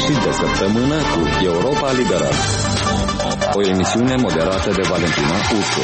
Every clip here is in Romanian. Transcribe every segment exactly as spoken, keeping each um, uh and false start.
sfârșit de săptămână cu Europa Liberă. O emisiune moderată de Valentina Ursu.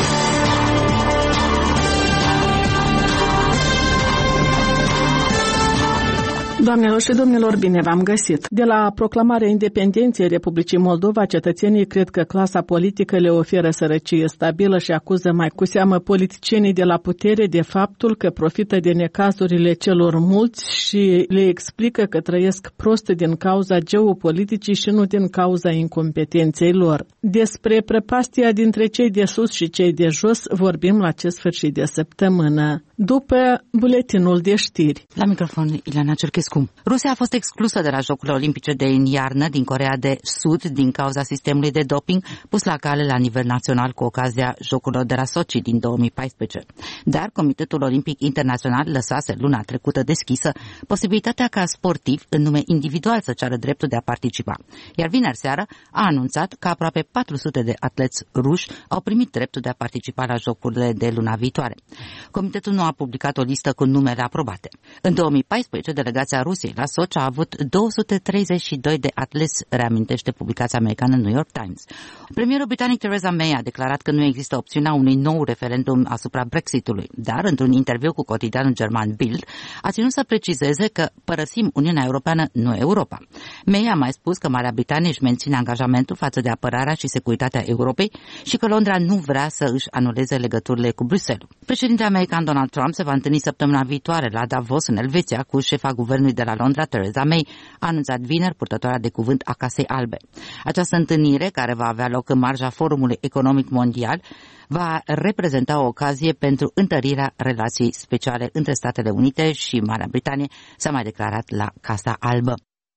Doamnelor și domnilor, bine v-am găsit! De la proclamarea independenței Republicii Moldova, cetățenii cred că clasa politică le oferă sărăcie stabilă și acuză mai cu seamă politicienii de la putere de faptul că profită de necazurile celor mulți și le explică că trăiesc prost din cauza geopoliticii și nu din cauza incompetenței lor. Despre prăpastia dintre cei de sus și cei de jos vorbim la acest sfârșit de săptămână, după buletinul de știri. La microfon, Ileana Cerchescu. Rusia a fost exclusă de la Jocurile Olimpice de în iarnă din Coreea de Sud din cauza sistemului de doping pus la cale la nivel național cu ocazia Jocurilor de la Sochi din două mii paisprezece. Dar Comitetul Olimpic Internațional lăsase luna trecută deschisă posibilitatea ca sportiv în nume individual să ceară dreptul de a participa. Iar vineri seară a anunțat că aproape patru sute de atleți ruși au primit dreptul de a participa la Jocurile de luna viitoare. Comitetul nu a publicat o listă cu numele aprobate. În două mii paisprezece, delegația Rusiei la Sochi a avut două sute treizeci și doi de atleți, reamintește publicația americană New York Times. Premierul britanic Theresa May a declarat că nu există opțiunea unui nou referendum asupra Brexitului, dar într-un interviu cu cotidianul german Bild a ținut să precizeze că părăsim Uniunea Europeană, nu Europa. May a mai spus că Marea Britanie își menține angajamentul față de apărarea și securitatea Europei și că Londra nu vrea să își anuleze legăturile cu Bruxelles. Președintele american Donald Trump se va întâlni săptămâna viitoare la Davos, în Elveția, cu șefa guvernului de la Londra, Theresa May, a anunțat vineri purtătoarea de cuvânt a Casei Albe. Această întâlnire, care va avea loc în marja Forumului Economic Mondial, va reprezenta o ocazie pentru întărirea relației speciale între Statele Unite și Marea Britanie, s-a mai declarat la Casa Albă.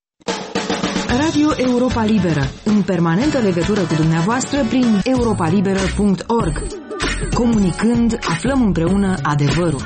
Radio Europa Liberă, în permanentă legătură cu dumneavoastră prin europa liberă punct org. Comunicând, aflăm împreună adevărul.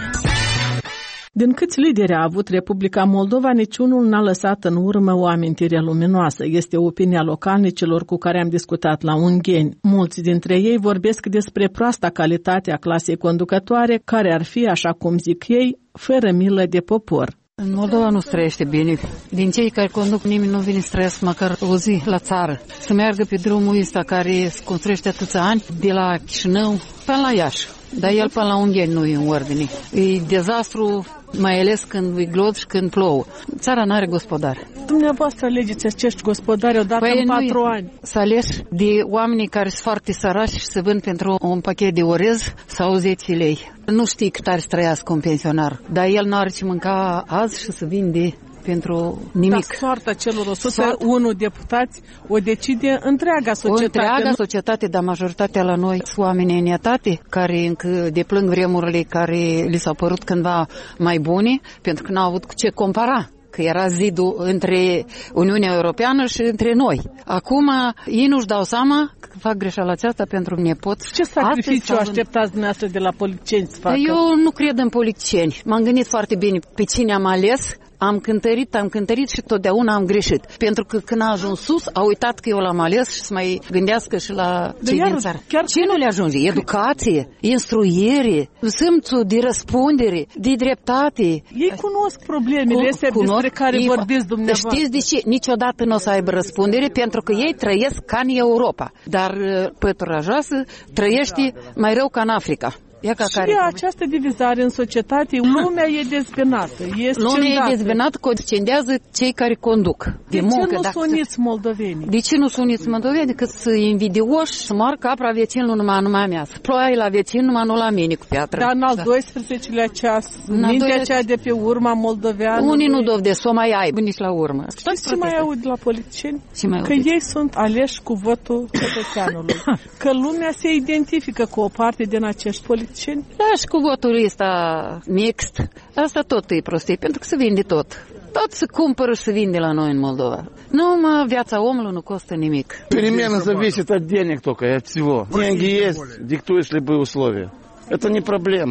Din câți lideri a avut Republica Moldova, niciunul n-a lăsat în urmă o amintire luminoasă. Este opinia localnicilor cu care am discutat la Ungheni. Mulți dintre ei vorbesc despre proasta calitate a clasei conducătoare, care ar fi, așa cum zic ei, fără milă de popor. În Moldova nu trăiește bine. Din cei care conduc, nimeni nu vine să trăiască măcar o zi la țară. Să meargă pe drumul ăsta care se construiește atâția ani, de la Chișinău până la Iași. Dar el până la Ungheni nu e în ordine. E dezastru, mai ales când e glod și când plouă. Țara n-are gospodari. Dumneavoastră alegeți acești gospodari odată păi în patru ani. Să alegi de oamenii care sunt foarte săraci și se vând pentru un pachet de orez sau zece lei. Nu știi cât ar să trăiască un pensionar, dar el n-are ce mânca azi și să vinde pentru nimic. Dar soarta celor o sută unu deputați o decide întreaga societate. O întreaga societate, dar majoritatea la noi sunt oameni în etate care încă deplâng vremurile care li s-au părut cândva mai bune, pentru că n-au avut cu ce compara. Că era zidul între Uniunea Europeană și între noi. Acum ei nu-și dau seama că fac greșeala aceasta pentru nepoți. Ce sacrificiu așteptați dumneavoastră de la politicieni să facă? Eu nu cred în politicieni. M-am gândit foarte bine pe cine am ales. Am cântărit, am cântărit și totdeauna am greșit. Pentru că când a ajuns sus, a uitat că eu l-am ales și să mai gândească și la cei din țară. Ce nu le ajunge? Educație, instruire, simțul de răspundere, de dreptate. Ei cunosc problemele astea despre care ei vorbiți dumneavoastră. Știți de ce? Niciodată nu o să aibă răspundere, pentru că ei trăiesc ca în Europa. Dar pătura joasă trăiește mai rău ca în Africa. Și care această divizare în societate, lumea e dezbinată. Lumea e dezbinată, concendează cei care conduc. De, de muncă, ce nu sunt uniți moldovenii? De ce nu sunt uniți moldovenii? Decât să invidioși, să moară capra vecinul numai numai mea. Să ploaie la vecin numai nu la mine cu piatră. Dar în al doisprezecelea ceas, mintea cea de pe urma moldoveană. Unii nu dov de s-o mai aibă nici la urmă. Ce mai aud la politicieni? Că ei sunt aleși cu votul cetățeanului. Că lumea se identifică cu o parte din acești politicieni. Da, și cu votul ăsta mixt, asta tot e prostie, pentru că se vinde tot. Tot se cumpără și se vinde la noi în Moldova. Numai viața omului nu costă nimic. Перемена зависит от денег только, от всего. Деньги есть, диктуешь любые условия. Это не проблема.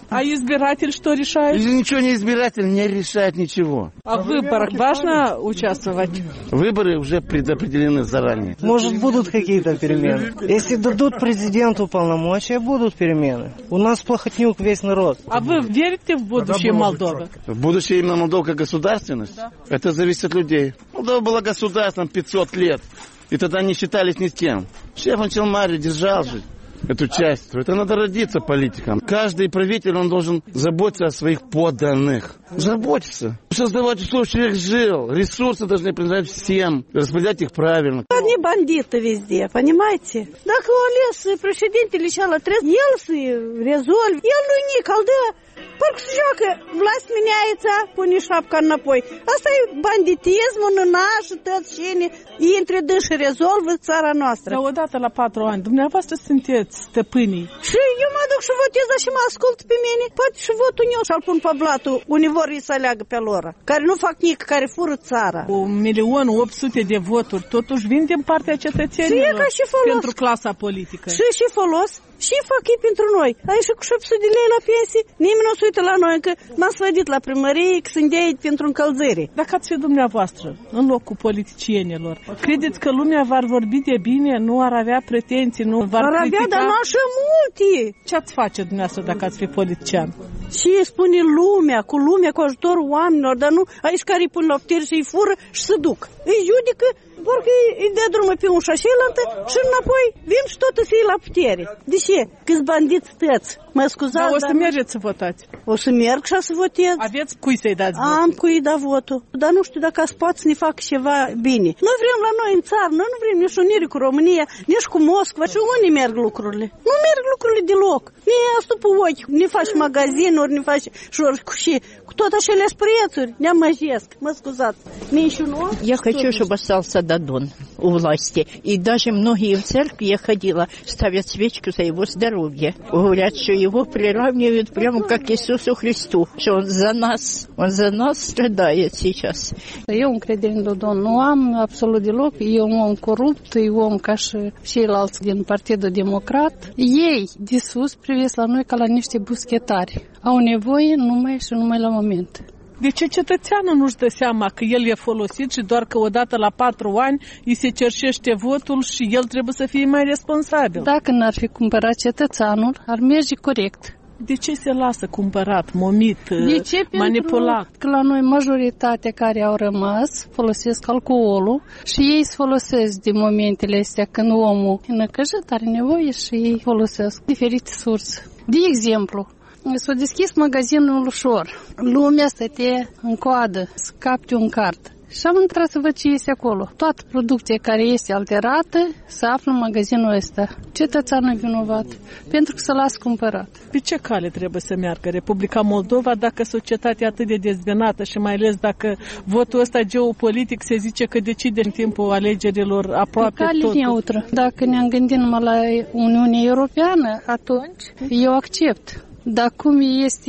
А избиратель что решает? Ничего не избиратель не решает ничего. А в выборах важно участвовать? Выборы уже предопределены заранее. Может, будут какие-то перемены. Если дадут президенту полномочия, будут перемены. У нас плохотнюк весь народ. А вы верите в будущее Молдовы? В будущее именно Молдова как государственность? Да. Это зависит от людей. Молдова была государством пятьсот лет. И тогда не считались ни с кем. Шеф Анчелмари держал же эту часть. Это надо родиться политикам. Каждый правитель, он должен заботиться о своих подданных. Заботиться. Создавать условия, чтобы человек жил. Ресурсы должны принадлежать всем. Распределять их правильно. Они бандиты везде, понимаете? Dacă o ales președintele și ala trebuie el să rezolve. El nu-i nical, da. Parcă se joacă, vlast меняется, pune șapca înapoi. Asta e banditismul, nănaș, toți cine intre dâși și rezolvă țara noastră. Dar odată la patru ani, dumneavoastră sunteți stăpânii. Și eu mă duc și votez, dar și mă ascult pe mine. Poate și votul meu și-l pun pe blatul, unii vor să aleagă pe lor, care nu fac nic, care fură țara. Un milion opt sute de voturi, totuși vin din partea cetățenilor pentru clasa politică. Și și folos. Și fac ei pentru noi. Ai și cu șapte sute de lei la pensie. Nimeni nu se uită la noi, încă m-am sfădit la primărie, că sunt de aici pentru încălzire. Dacă ați fi dumneavoastră în locul politicienilor, credeți că lumea v-ar vorbi de bine, nu ar avea pretenții, nu v-ar ar critica? avea, dar nu așa multe. Ce ați face dumneavoastră dacă ați fi politician? Și spune lumea, cu lumea, cu ajutorul oamenilor, dar nu aici care îi pun la putere și îi fură și se duc. Îi judecă, parcă îi dea drumul pe un și cealaltă și înapoi vin și tot să-i la putere. De ce? Că-s bandiți tăți. Mă scuzați, dar o să dar mergeți să votați. O să merg și să votez. Aveți cui să-i dați votul? Am cui da votul. Dar nu știu dacă ați poate să ne facă ceva bine. Nu vrem la noi în țară, noi nu vrem nici unire cu România, nici cu Moscova. Și unde merg lucrurile? Nu merg lucrurile deloc. Ne asta pe ochi, ne faci magazinuri, ne faci și cu tot acele prețuri, ne amăjesc. Мă scuzați. Ничего. Я хочу, чтобы остался Дадон у власти. И даже многие в церкви я ходила, ставят свечку за его здоровье. Говорят, что его приравнивают прямо как Иисусу Христу, что он за нас, он за нас страдает сейчас. Eu încredere în Dodon nu am absolut deloc. E un om corupt, e un om ca și ceilalți din Partidul Democrat. Ei de sus privesc la noi ca la niște buschetari. Au nevoie numai și numai la moment. De ce cetățeanul nu-și dă seama că el e folosit și doar că odată la patru ani îi se cerșește votul și el trebuie să fie mai responsabil? Dacă n-ar fi cumpărat cetățeanul, ar merge corect. De ce se lasă cumpărat, momit, de ce? manipulat? Pentru că la noi majoritatea care au rămas folosesc alcoolul și ei se folosesc din momentele astea când omul e năcăjit, are nevoie și ei folosesc diferite surse. De exemplu, s-a deschis magazinul ușor. Lumea stătea în coadă să capte un card. Și am intrat să văd ce este acolo. Toată producția care este alterată se află în magazinul ăsta. Cetățeanul e vinovat pentru că se lasă cumpărat. Pe ce cale trebuie să meargă Republica Moldova dacă societatea e atât de dezbinată și mai ales dacă votul ăsta geopolitic se zice că decide în timpul alegerilor aproape totul? Pe cale neutră. Dacă ne-am gândit numai la Uniunea Europeană, atunci eu accept. Dar cum este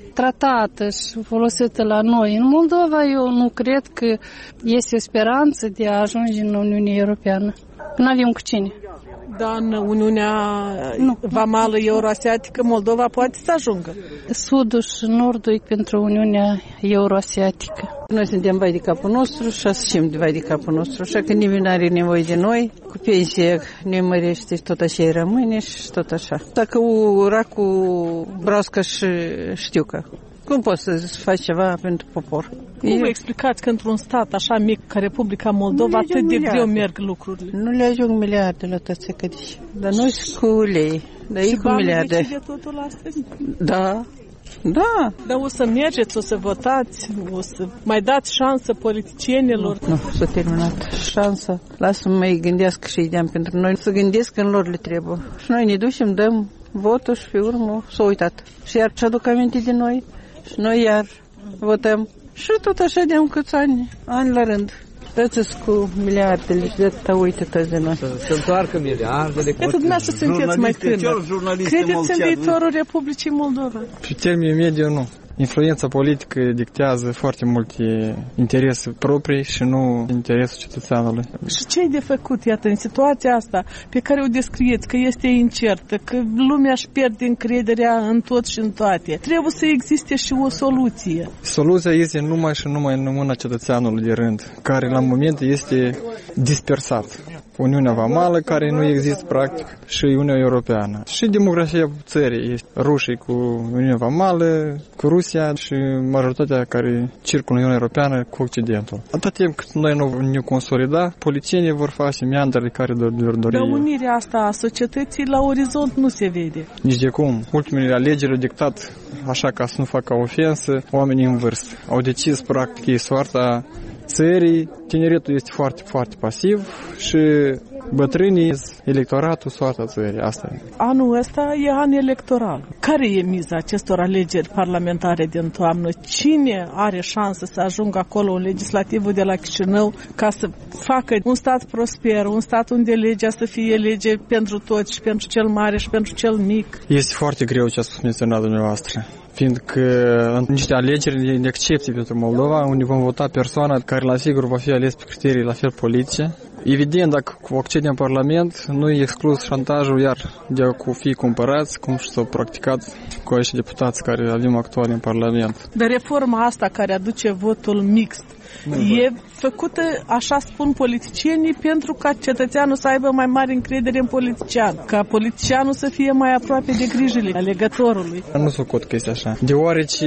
tratată și folosită la noi în Moldova, eu nu cred că este o speranță de a ajunge în Uniunea Europeană. Nu avem cu cine. Dar în Uniunea nu. Vamală Euroasiatică Moldova poate să ajungă. Sudul și nordul e pentru Uniunea Euroasiatică. Noi suntem vai de capul nostru și asumim de vai de capul nostru, așa că nimeni nu are nevoie de noi. Cu pensie ne mărește și tot așa rămâne și tot așa. Dacă ura cu broască și știucă, cum poți să faci ceva pentru popor? Cum vă explicați că într-un stat așa mic ca Republica Moldova atât de greu merg lucrurile? Nu le ajung miliarde la toți cădiși. Dar noi cu lei. Dar și cu miliarde. Și decide totul astăzi? Da. Da. Dar o să mergeți, o să votați, o să mai dați șansă politicienilor? Nu, nu s-a terminat șansa. Lasă-mă mai gândească și ideam pentru noi. Să gândesc că în lor le trebuie. Și noi ne ducem, dăm votul și pe urmă s-a uitat. Și iar ce aduc aminte de noi și noi iar votăm. Și tot așa de-am câți ani, ani la rând. Dă-ți cu miliardele și de-atâta uită toți de noi. Să întoarcă miliardele. Iată, dumneavoastră sunteți mai tânăr. Credeți în viitorul Republicii Moldova? Pe termen mediu nu. Influența politică dictează foarte multe interese proprii și nu interesul cetățeanului. Și ce e de făcut, iată, în situația asta pe care o descrieți, că este incertă, că lumea își pierde încrederea în tot și în toate? Trebuie să existe și o soluție. Soluția este numai și numai în mâna cetățeanului de rând, care la moment este dispersat. Uniunea Vamală, care nu există practic, și Uniunea Europeană. Și demografia țării este rușii cu Uniunea Vamală, cu Rusia și majoritatea care circulă în Uniunea Europeană cu Occidentul. Atât timp cât noi nu ne consolida, politicienii vor face meandrele care vor dori. Dar unirea asta a societății la orizont nu se vede. Nici de cum. Ultimele alegeri au dictat, așa ca să nu facă ofensă, oamenii în vârstă. Au decis practic ei soarta țării. Tineretul este foarte, foarte pasiv și bătrânii, electoratul, soarta țării. Asta e. Anul ăsta e an electoral. Care e miza acestor alegeri parlamentare din toamnă? Cine are șansă să ajungă acolo în legislativul de la Chișinău ca să facă un stat prosper, un stat unde legea să fie lege pentru toți, și pentru cel mare și pentru cel mic? Este foarte greu ce a spus menționat dumneavoastră, fiindcă în niște alegeri de excepție pentru Moldova, unde vom vota persoana care la sigur va fi ales pe criterii la fel politice. Evident, dacă accedem în Parlament, nu e exclus șantajul iar de a fi cumpărați, cum și s-au practicat cu acești deputați care avem actual în Parlament. Dar reforma asta care aduce votul mixt, e făcută, așa spun politicienii, pentru ca cetățeanul să aibă mai mare încredere în politician, ca politicianul să fie mai aproape de grijile alegătorului. Nu s-o cot că este așa, deoarece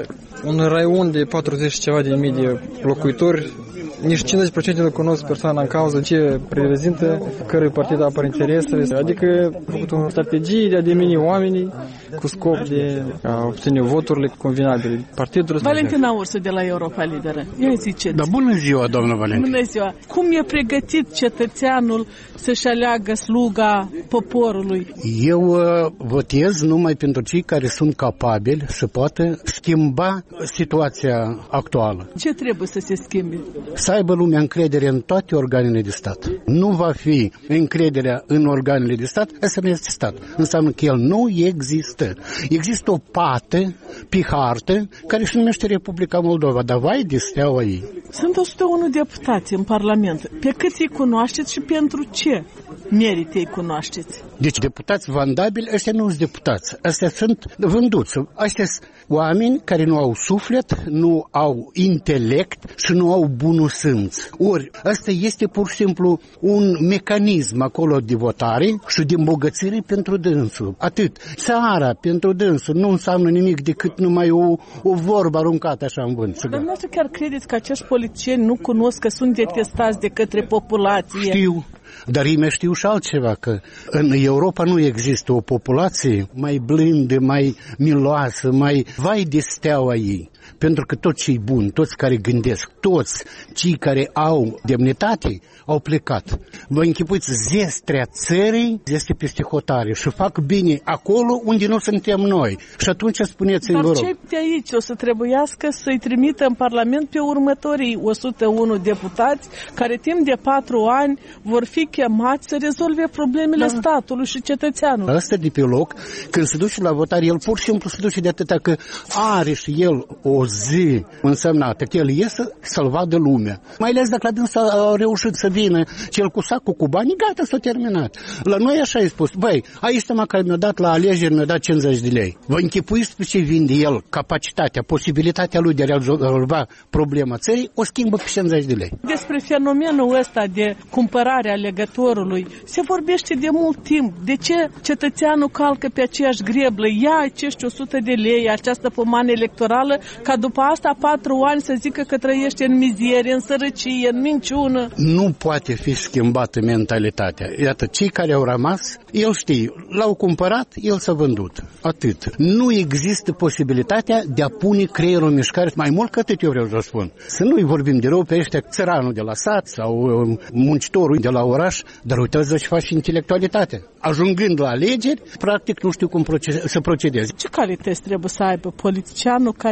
un raion de patruzeci ceva de mii de locuitori, nici cincizeci la sută nu cunosc persoana în cauză, ce reprezintă, cărui partid apără interesele, adică a făcut o strategie de a dimini oamenii cu scop de a obține voturile convenabile partidului. Valentina Ursu de la Europa Liberă. Eu ziceți. Da, bună ziua, doamnă Valentina. Bună ziua. Cum e pregătit cetățeanul să-și aleagă sluga poporului? Eu uh, votez numai pentru cei care sunt capabili să poată schimba situația actuală. Ce trebuie să se schimbe? Să aibă lumea încredere în toate organele de stat. Nu va fi încrederea în organele de stat, asta nu este stat. Înseamnă că el nu există. Există o pată pe hartă care se numește Republica Moldova, dar vai de steaua ei. Sunt o sută unu deputați în Parlament. Pe cât îi cunoașteți și pentru ce merite îi cunoașteți? Deci deputați vandabili, ăștia nu sunt deputați. Ăștia sunt vânduți. Ăștia sunt oameni care nu au suflet, nu au intelect și nu au bunul simț. Ori, ăsta este pur și simplu un mecanism acolo de votare și de îmbogățire pentru dânsul. Atât. Țara pentru dânsul nu înseamnă nimic decât numai o, o vorbă aruncată așa în vânt. Dar dumneavoastră chiar credeți că acești politicieni nu cunosc că sunt detestați de către populație? Știu. Dar ei mai știu și altceva, că în Europa nu există o populație mai blândă, mai miloasă, mai vai de steaua ei. Pentru că toți cei buni, toți care gândesc, toți cei care au demnitate, au plecat. Vă închipuiți, zestrea țării este peste hotare și fac bine acolo unde nu suntem noi. Și atunci spuneți-mi, vă rog. Dar cei de aici o să trebuiască să-i trimită în Parlament pe următorii o sută unu deputați care timp de patru ani vor fi chemați să rezolve problemele da. statului și cetățeanului. Asta de pe loc, când se duce la votare, el pur și simplu se duce de atâta că are și el o zi însemnată, că el iese să-l vadă lumea. Mai ales dacă la dânsa a reușit să vină cel cu sacul cu bani, gata, s-a terminat. La noi așa i spus, băi, aici mă care mi-a dat la alegeri, mi-a dat cincizeci de lei. Vă închipuiți pe ce vinde el, capacitatea, posibilitatea lui de a rezolva problema țării, o schimbă pe cincizeci de lei. Despre fenomenul ăsta de cumpărare a legătorului se vorbește de mult timp. De ce cetățeanul calcă pe aceeași greblă, ia acești o sută de lei, această pomană electorală, ca după asta patru ani să zică că trăiește în mizerie, în sărăcie, în minciună? Nu poate fi schimbată mentalitatea. Iată, cei care au rămas, el știe, l-au cumpărat, el s-a vândut. Atât. Nu există posibilitatea de a pune creierul în mișcare. Mai mult că atât eu vreau să spun. Să nu-i vorbim de rău pe ăștia, țăranul de la sat sau muncitorul de la oraș, dar uitați să-și faci intelectualitatea. Ajungând la alegeri, practic nu știu cum proce- să procedeze. Ce calități trebuie să aibă politicianul care să vă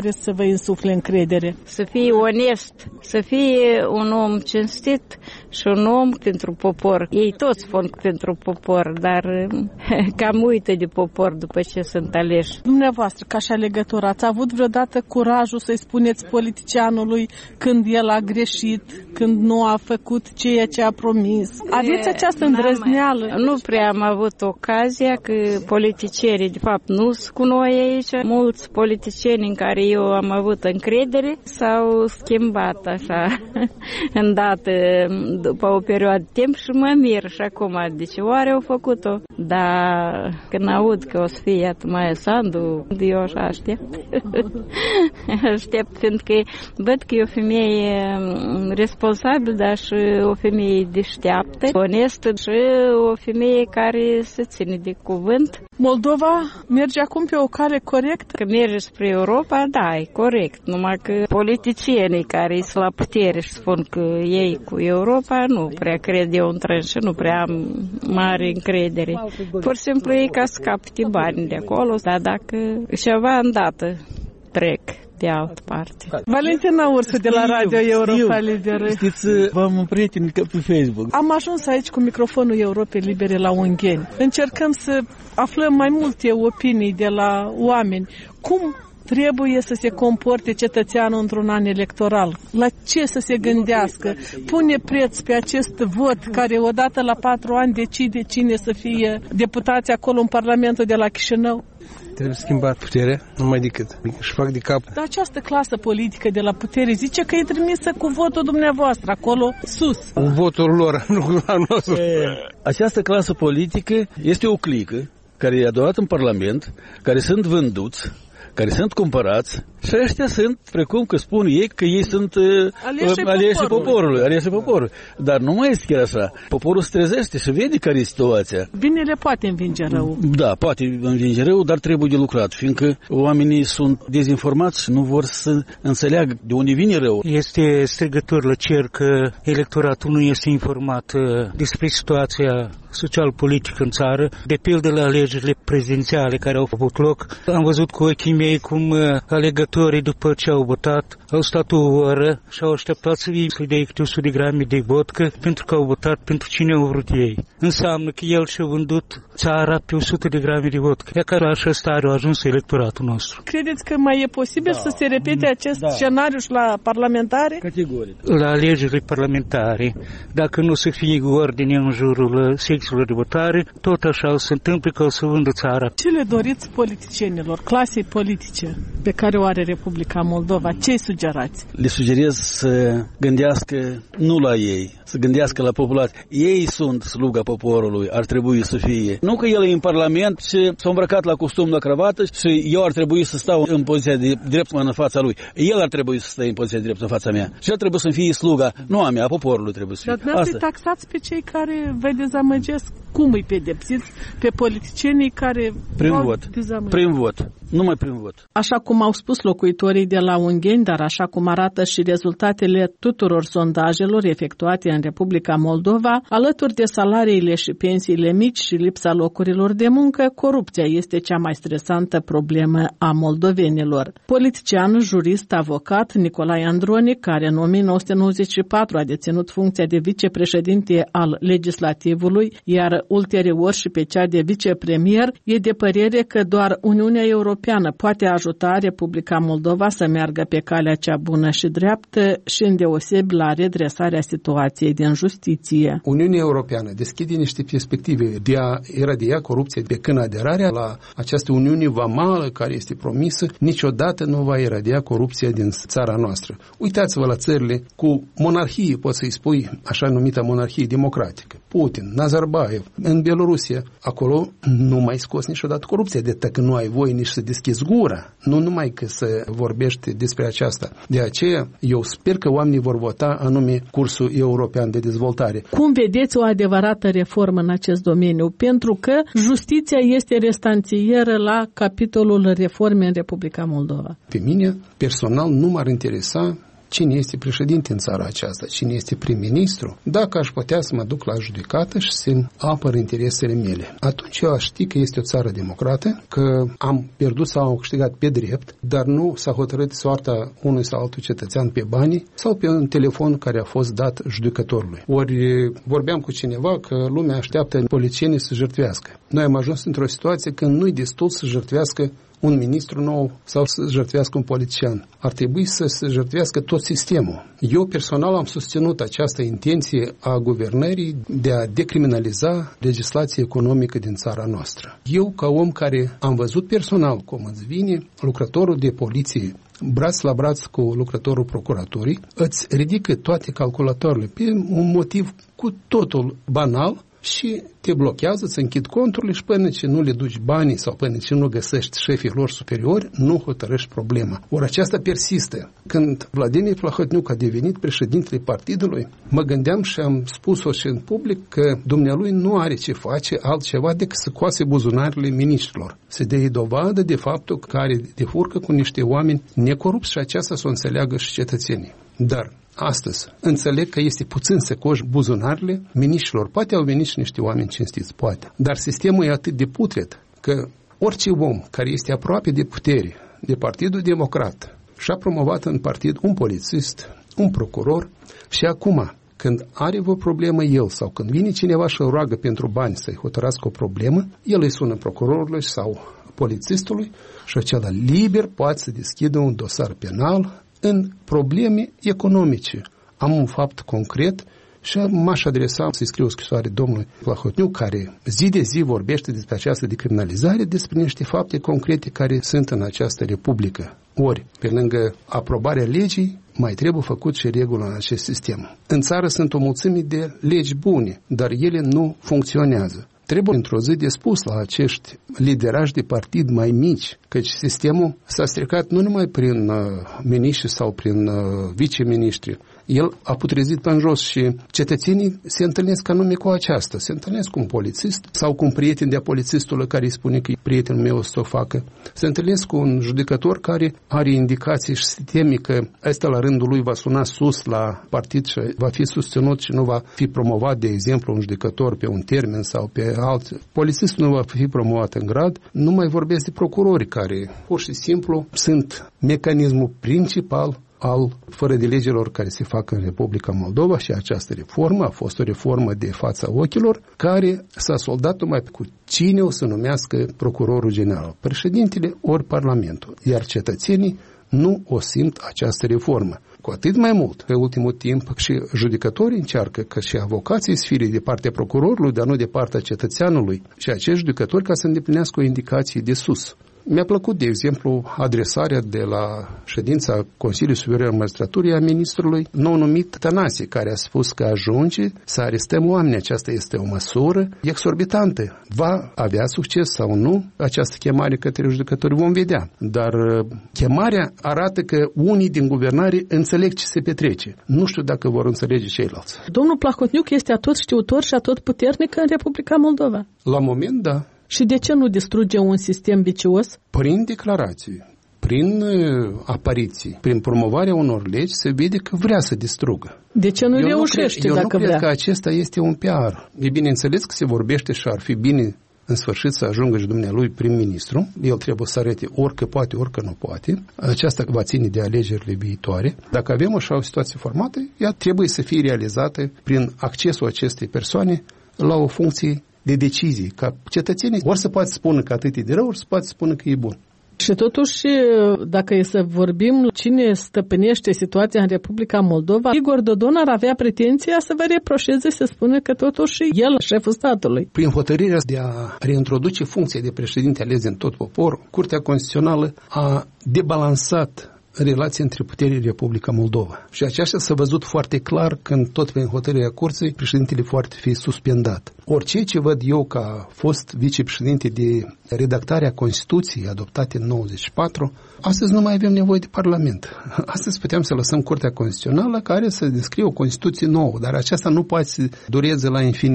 vă insufle încredere? Să fie onest, să fie un om cinstit și un om pentru popor. Ei toți spun pentru popor, dar cam uită de popor după ce sunt aleși. Dumneavoastră, ca și alegător, ați avut vreodată curajul să-i spuneți politicianului când el a greșit, când nu a făcut ceea ce a promis? Aveți această îndrăzneală? Nu prea am avut ocazia, că politicienii, de fapt, nu sunt cu noi aici. Mulți politicieni în care eu am avut încredere s-au schimbat așa, îndată, după o perioadă de timp, și mă mir și acum de ce oare au făcut-o. Dar când aud că o să fie iată Maia Sandu, eu așa aștept. Aștept, fiindcă văd că e o femeie responsabilă, dar și o femeie deșteaptă, onestă și o femeie care se ține de cuvânt. Moldova merge acum pe o cale corectă? Că merge spre Europa, da, e corect. Numai că politicienii care sunt la putere și spun că ei cu Europa, nu prea cred eu în și nu prea am mare încredere. Pur și simplu e ca să capte bani de acolo, dar dacă ceva îndată trec de altă parte. Valentina Ursu de la Radio Europa Liberă. Știți, v-am un prieten pe Facebook. Am ajuns aici cu microfonul Europei Libere la Ungheni. Încercăm să aflăm mai multe opinii de la oameni. Cum trebuie să se comporte cetățeanul într-un an electoral? La ce să se gândească? Pune preț pe acest vot care odată la patru ani decide cine să fie deputați acolo în Parlamentul de la Chișinău? Trebuie schimbat puterea, numai decât. Și fac de cap. Dar această clasă politică de la putere zice că e trimisă cu votul dumneavoastră acolo sus. Cu votul lor, nu cu la nostru. Această clasă politică este o clică care e adunată în Parlament, care sunt vânduți, care sunt cumpărați și ăștia sunt, precum că spun ei, că ei sunt aleși poporului, poporului, aleși poporului. Dar nu mai este chiar așa. Poporul se trezește și vede care e situația. Binele poate învinge rău. Da, poate învinge rău, dar trebuie de lucrat, fiindcă oamenii sunt dezinformați și nu vor să înțeleagă de unde vine rău. Este strigător la cer că electoratul nu este informat despre situația social-politică în țară, de pildă la alegerile prezidențiale care au avut loc. Am văzut cu ochii mei cum alegătorii, după ce au votat, au stat o oră și au așteptat să vii să-i dea câte o sută de grame de vodcă pentru că au votat pentru cine au vrut ei. Înseamnă că el și-a vândut țara pe o sută de grame de vodcă. Ea care așa stare a ajuns electoratul nostru. Credeți că mai e posibil da. să se repete acest da. scenariu și la parlamentare? Categoric. La alegerile parlamentare, dacă nu să fie ordine în jurul secțiilor de votare, tot așa o se întâmplă că o să vândă țara. Ce le doriți politicienilor, clasei politice pe care o are Republica Moldova? Ce-i sugerați? Le sugerez să gândească nu la ei, să gândească la populație. Ei sunt sluga poporului, ar trebui să fie. Nu că el e în Parlament și s-a îmbrăcat la costum, la cravată și eu ar trebui să stau în poziția de drept în fața lui. El ar trebui să stea în poziția de drept în fața mea. Și el trebuie să fie sluga, nu a mea, a poporului trebuie să fie. Dar dumneavoastră taxați pe cei care vă dezamăgesc. Cum îi pedepsiți pe politicienii care prin vot. Prin vot. Numai prin vot. Așa cum au spus locuitorii de la Ungheni, dar așa cum arată și rezultatele tuturor sondajelor efectuate în Republica Moldova, alături de salariile și pensiile mici și lipsa locurilor de muncă, corupția este cea mai stresantă problemă a moldovenilor. Politician, jurist, avocat Nicolae Androni, care în o mie nouă sute nouăzeci și patru a deținut funcția de vicepreședinte al Legislativului, iar ulterior și pe cea de vicepremier, e de părere că doar Uniunea Europeană poate ajuta Republica Moldova să meargă pe calea cea bună și dreaptă și îndeosebi la redresarea situației din justiție. Uniunea Europeană deschide niște perspective de a eradia corupția de când aderarea la această Uniune vamală care este promisă, niciodată nu va eradia corupția din țara noastră. Uitați-vă la țările cu monarhie, poți să-i spui așa numită monarhie democratică. Putin, Nazarbayev, în Bielorusia, acolo nu mai scos niciodată corupția, de că nu ai voie nici să deschizi gura, nu numai că să vorbești despre aceasta. De aceea, eu sper că oamenii vor vota anume cursul european de dezvoltare. Cum vedeți o adevărată reformă în acest domeniu? Pentru că justiția este restanțieră la capitolul reforme în Republica Moldova. Pe mine, personal, nu m-ar interesa cine este președinte în țara aceasta, cine este prim-ministru, dacă aș putea să mă duc la judecată și să-mi apăr interesele mele. Atunci eu aș ști că este o țară democrată, că am pierdut sau am câștigat pe drept, dar nu s-a hotărât soarta unui sau altul cetățean pe bani sau pe un telefon care a fost dat judecătorului. Ori vorbeam cu cineva că lumea așteaptă polițienii să jertvească. Noi am ajuns într-o situație când nu-i destul să jertvească un ministru nou sau să jertvească un politician. Ar trebui să se jertvească tot sistemul. Eu personal am susținut această intenție a guvernării de a decriminaliza legislația economică din țara noastră. Eu, ca om care am văzut personal cum îți vine lucrătorul de poliție braț la braț cu lucrătorul procuraturii, îți ridică toate calculatoarele pe un motiv cu totul banal și te blochează, îți închid conturile și până ce nu le duci banii sau până ce nu găsești șefii lor superiori, nu hotărăști problema. Ori aceasta persistă. Când Vladimir Plahotniuc a devenit președintele partidului, mă gândeam și am spus-o și în public că dumnealui nu are ce face altceva decât să coase buzunarele miniștrilor. Se dea dovadă de faptul că are de furcă cu niște oameni necorupți și aceasta să o înțeleagă și cetățenii. Dar astăzi înțeleg că este puțin să coși buzunarele miniștrilor. Poate au venit și niște oameni cinstiți, poate. Dar sistemul e atât de putred că orice om care este aproape de putere, de Partidul Democrat, și-a promovat în partid un polițist, un procuror și acum, când are o problemă el sau când vine cineva și îl roagă pentru bani să-i hotărască o problemă, el îi sună procurorului sau polițistului și acela liber poate să deschidă un dosar penal în probleme economice. Am un fapt concret și m-aș adresa să-i scriu o scrisoare domnului Plahotniuc, care zi de zi vorbește despre această decriminalizare, despre niște fapte concrete care sunt în această republică. Ori, pe lângă aprobarea legii, mai trebuie făcut și regulă în acest sistem. În țară sunt o mulțime de legi bune, dar ele nu funcționează. Trebuie într-o zi de spus la acești liderași de partid mai mici, căci sistemul s-a stricat nu numai prin uh, miniștri sau prin uh, viceministri. El a putrezit pe în jos și cetățenii se întâlnesc anume cu aceasta. Se întâlnesc cu un polițist sau cu un prieten de-a polițistului care îi spune că e prietenul meu să o facă. Se întâlnesc cu un judecător care are indicații și se teme că ăsta la rândul lui va suna sus la partid și va fi susținut și nu va fi promovat, de exemplu, un judecător pe un termen sau pe alt. Polițistul nu va fi promovat în grad. Nu mai vorbesc de procurori care pur și simplu sunt mecanismul principal al fără de legilor care se fac în Republica Moldova și această reformă a fost o reformă de fața ochilor care s-a soldat numai cu cine o să numească procurorul general, președintele ori Parlamentul, iar cetățenii nu o simt această reformă. Cu atât mai mult, pe ultimul timp, și judecătorii încearcă că și avocații să fie de partea procurorului, dar nu de partea cetățeanului, și acești judecători ca să îndeplinească o indicație de sus. Mi-a plăcut, de exemplu, adresarea de la ședința Consiliului Superior al Magistraturii a ministrului nou numit Tănase, care a spus că ajunge să arestăm oameni. Aceasta este o măsură exorbitantă. Va avea succes sau nu această chemare către judecători, vom vedea. Dar chemarea arată că unii din guvernare înțeleg ce se petrece. Nu știu dacă vor înțelege ceilalți. Domnul Plahotniuc este atot știutor și atot puternic în Republica Moldova. La moment, da. Și de ce nu distruge un sistem vicios? Prin declarații, prin uh, apariții, prin promovarea unor legi, se vede că vrea să distrugă. De ce nu eu reușește nu cred, dacă eu nu vrea? cred că acesta este un P R. E bineînțeles că se vorbește și ar fi bine în sfârșit să ajungă și dumnealui prim-ministru. El trebuie să arate orică poate, orică nu poate. Aceasta va ține de alegerile viitoare. Dacă avem așa o situație formată, ea trebuie să fie realizată prin accesul acestei persoane la o funcție de decizii, ca cetățenii ori să poate spune că atât e de rău, ori să poate spune că e bun. Și totuși, dacă e să vorbim cine stăpânește situația în Republica Moldova, Igor Dodon ar avea pretenția să vă reproșeze, să spună că totuși el, șeful statului. Prin hotărârea de a reintroduce funcția de președinte ales din tot poporul, Curtea Constituțională a debalansat relații între puterile Republica Moldova. Și aceasta s-a văzut foarte clar când tot prin hotărârea curții președintele foarte fi suspendat. Orice ce văd eu ca fost vicepreședinte de redactarea Constituției adoptate în nouăzeci și patru, astăzi nu mai avem nevoie de Parlament. Astăzi putem să lăsăm Curtea Constituțională care să descrie o Constituție nouă, dar aceasta nu poate să dureze la infinit.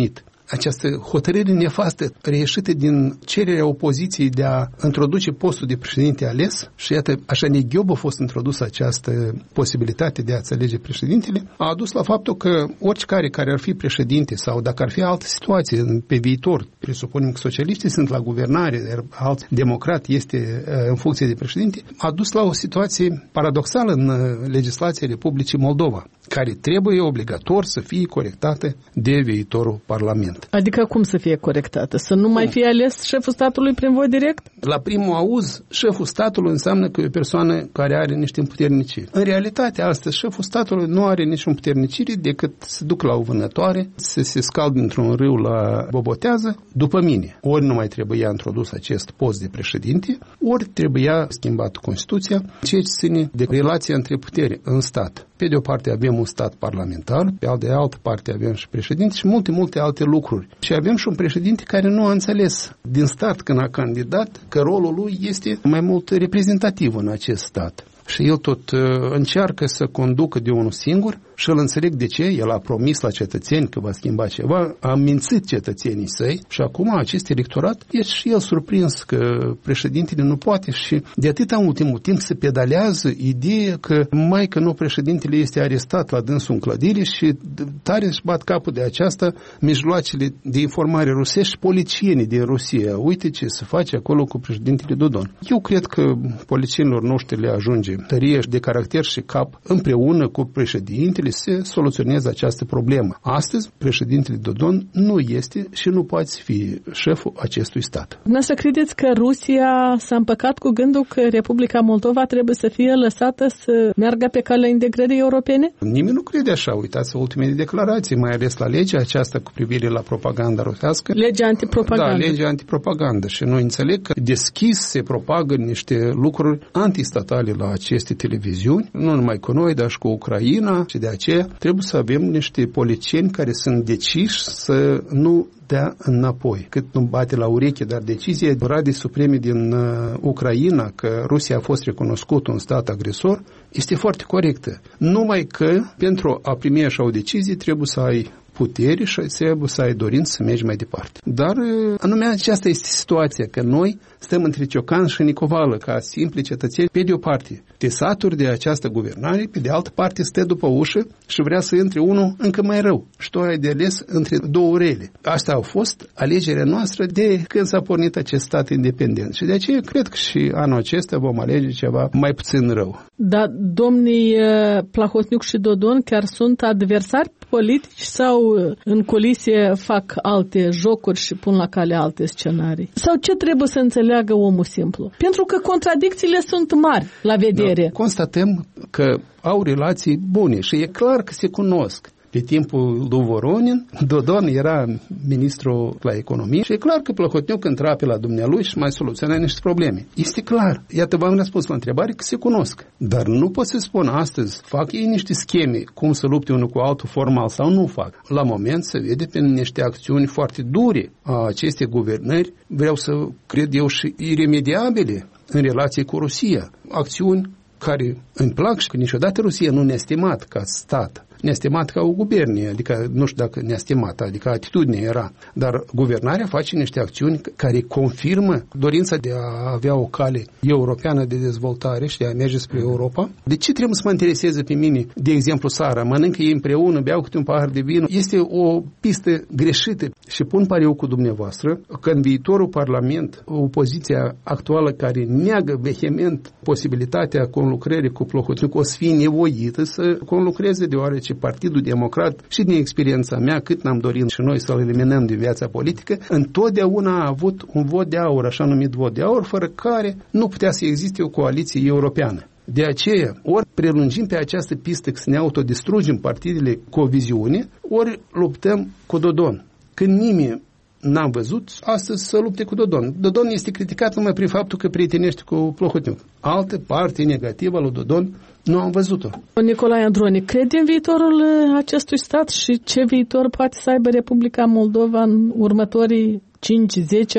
această hotărâre nefastă reieșită din cererea opoziției de a introduce postul de președinte ales și iată, așa neghiobă a fost introdusă această posibilitate de a-ți alege președintele, a adus la faptul că oricare care ar fi președinte sau dacă ar fi altă situație pe viitor, presupunem că socialiștii sunt la guvernare, iar alt democrat este în funcție de președinte, a dus la o situație paradoxală în legislația Republicii Moldova, care trebuie obligator să fie corectată de viitorul Parlament. Adică cum să fie corectată? Să nu mai fie ales șeful statului prin vot direct? La primul auz, șeful statului înseamnă că e o persoană care are niște împuterniciri. În realitate, astăzi, șeful statului nu are nicio împuternicire decât să duc la o vânătoare, să se scaldă într-un râu la Bobotează, după mine. Ori nu mai trebuia introdus acest post de președinte, ori trebuia schimbată Constituția, ceea ce ține de relația între putere în stat. Pe de o parte avem un stat parlamentar, pe de altă parte avem și președinte și multe, multe alte lucruri. Și avem și un președinte care nu a înțeles din start când a candidat că rolul lui este mai mult reprezentativ în acest stat. Și el tot uh, încearcă să conducă de unul singur și îl înțeleg de ce. El a promis la cetățeni că va schimba ceva, a mințit cetățenii săi și acum acest electorat este și el surprins că președintele nu poate și de atâta în ultimul timp se pedalează ideea că mai că nu președintele este arestat la dânsul în clădire și tare își bat capul de aceasta mijloacele de informare rusești și policienii din Rusia. Uite ce se face acolo cu președintele Dodon. Eu cred că policienilor noștri le ajunge tărie de caracter și cap împreună cu președintele se soluționează această problemă. Astăzi, președintele Dodon nu este și nu poate fi șeful acestui stat. Nu să credeți că Rusia s-a împăcat cu gândul că Republica Moldova trebuie să fie lăsată să meargă pe calea integrării europene? Nimeni nu crede așa. Uitați ultimele declarații, mai ales la legea aceasta cu privire la propaganda rusească. Legea antipropagandă. Da, legea antipropagandă. Și noi înțeleg că deschis se propagă niște lucruri antistatale la aceste televiziuni, nu numai cu noi, dar și cu Ucraina și de aceea trebuie să avem niște politicieni care sunt deciși să nu dea înapoi. Cât nu bate la ureche, dar decizia Radei Supreme din uh, Ucraina că Rusia a fost recunoscut un stat agresor este foarte corectă. Numai că pentru a primi așa o decizie trebuie să ai puteri și trebuie să ai dorință să mergi mai departe. Dar anume aceasta este situația, că noi stăm între Ciocan și Nicovală, ca simpli cetățeni, pe de o parte te saturi de această guvernare, pe de altă parte stă după ușă și vrea să intre unul încă mai rău. Și tu ai de ales între două rele. Asta a fost alegerea noastră de când s-a pornit acest stat independent. Și de aceea cred că și anul acesta vom alege ceva mai puțin rău. Dar domnii Plahotniuc și Dodon chiar sunt adversari politici sau în culisie fac alte jocuri și pun la cale alte scenarii? Sau ce trebuie să înțeleagă omul simplu? Pentru că contradicțiile sunt mari la vedere. Da, constatăm că au relații bune și e clar că se cunosc. Pe timpul lui Voronin, Dodon era ministru la economie și e clar că Plahotniuc intra pe la dumnealui și mai soluționa niște probleme. Este clar. Iată, v-am răspuns la întrebare că se cunosc. Dar nu pot să spun astăzi, fac ei niște scheme, cum să lupte unul cu altul formal sau nu fac. La moment se vede prin niște acțiuni foarte dure a acestei guvernări, vreau să cred eu și iremediabile în relație cu Rusia. Acțiuni care îmi plac și că niciodată Rusia nu ne-a estimat ca stat. Ne-a estimat ca o guvernie, adică nu știu dacă ne-a estimat, adică atitudinea era. Dar guvernarea face niște acțiuni care confirmă dorința de a avea o cale europeană de dezvoltare și de a merge spre Europa. De ce trebuie să mă intereseze pe mine, de exemplu, Sara? Mănâncă ei împreună, beau câte un pahar de vin. Este o pistă greșită și pun pariu cu dumneavoastră că în viitorul Parlament, opoziția actuală care neagă vehement posibilitatea conlucrării cu Plahotniuc o să fie nevoită să conlucreze, deoarece Partidul Democrat și din experiența mea, cât n-am dorit și noi să-l eliminăm din viața politică, întotdeauna a avut un vot de aur, așa numit vot de aur, fără care nu putea să existe o coaliție europeană. De aceea, ori prelungim pe această pistă că să ne autodistrugem partidele cu o viziune, ori luptăm cu Dodon. Când nimeni n-am văzut astăzi să lupte cu Dodon. Dodon este criticat numai prin faptul că prietenește cu Plahotniuc. Altă parte negativă a lui Dodon nu am văzut-o. Nicolae Androni, crede în viitorul acestui stat și ce viitor poate să aibă Republica Moldova în următorii cinci zece ani?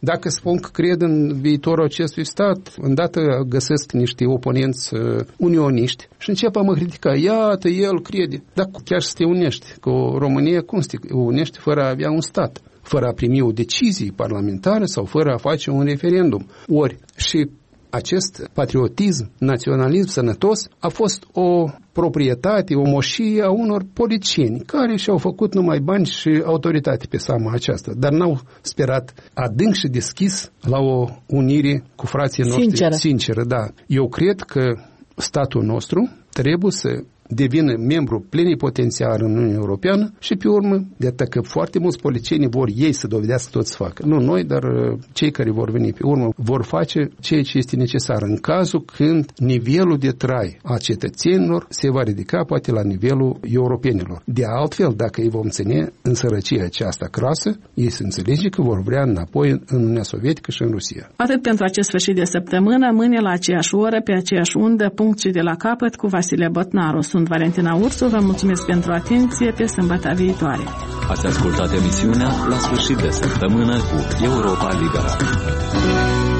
Dacă spun că cred în viitorul acestui stat, îndată găsesc niște oponenți unioniști și încep a mă critica. Iată, el crede. Dar chiar să te unești cu România, cum să te unești fără a avea un stat? Fără a primi o decizie parlamentară sau fără a face un referendum. Ori și acest patriotism, naționalism sănătos a fost o proprietate, o moșie a unor politicieni care și-au făcut numai bani și autoritate pe seama aceasta, dar n-au sperat adânc și deschis la o unire cu frații noștri. Sinceră. Sinceră, da. Eu cred că statul nostru trebuie să devină membru plenipotențiar în Uniunea Europeană și pe urmă, de atât că foarte mulți politicieni vor ei să dovedească tot să facă. Nu noi, dar cei care vor veni pe urmă vor face ceea ce este necesar în cazul când nivelul de trai a cetățenilor se va ridica poate la nivelul europenilor. De altfel, dacă îi vom ține în sărăcia aceasta crasă, ei se înțelege că vor vrea înapoi în Uniunea Sovietică și în Rusia. Atât pentru acest sfârșit de săptămână, mâine la aceeași oră, pe aceeași undă, punct și de la capăt cu Vasile Botnaru. Sunt Valentina Ursu, vă mulțumesc pentru atenție, pe sâmbătă viitoare. Ați ascultat emisiunea La sfârșit de săptămână cu Europa Liberă.